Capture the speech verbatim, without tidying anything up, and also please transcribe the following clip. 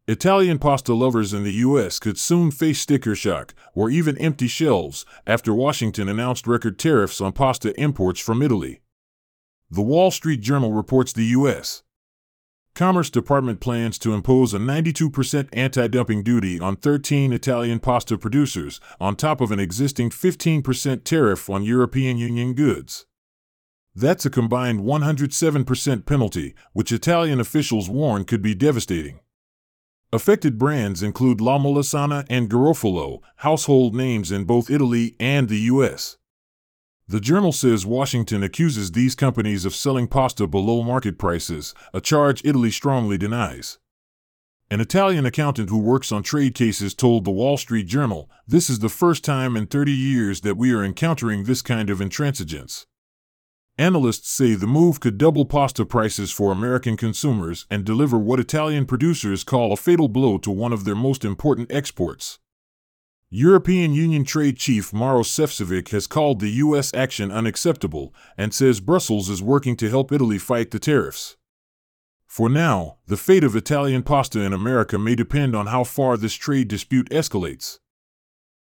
Italian pasta lovers in the U S could soon face sticker shock, or even empty shelves, after Washington announced record tariffs on pasta imports from Italy. The Wall Street Journal reports the U S Commerce Department plans to impose a ninety-two percent anti-dumping duty on thirteen Italian pasta producers, on top of an existing fifteen percent tariff on European Union goods. That's a combined one hundred seven percent penalty, which Italian officials warn could be devastating. Affected brands include La Molesana and Garofalo, household names in both Italy and the U S. The Journal says Washington accuses these companies of selling pasta below market prices, a charge Italy strongly denies. An Italian accountant who works on trade cases told the Wall Street Journal, "This is the first time in thirty years that we are encountering this kind of intransigence." Analysts say the move could double pasta prices for American consumers and deliver what Italian producers call a fatal blow to one of their most important exports. European Union Trade Chief Maros Sefcovic has called the U S action unacceptable and says Brussels is working to help Italy fight the tariffs. For now, the fate of Italian pasta in America may depend on how far this trade dispute escalates.